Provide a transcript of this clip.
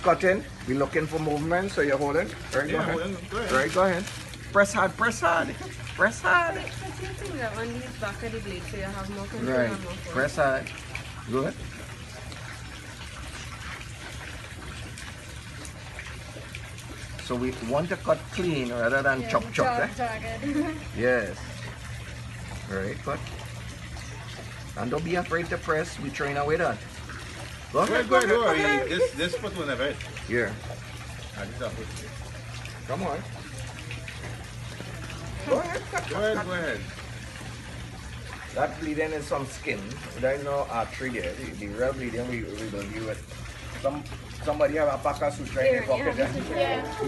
cutting. We're looking for movement, so you're holding. Right, go ahead. Right, go ahead. Press hard, press hard. Press hard. On these back of the blade, so you have more control. Right. And more force. Press hard. Good. So we want to cut clean rather than chop. Eh? Yes. Very good. And don't be afraid to press. We're throwing away that. Go ahead, Go ahead. This foot will never hit. Yeah. Come on. Go ahead. Go ahead. That bleeding is some skin. There is no artery there. The real bleeding we will view it. Somebody have a pack of suture in their pocket. Yeah.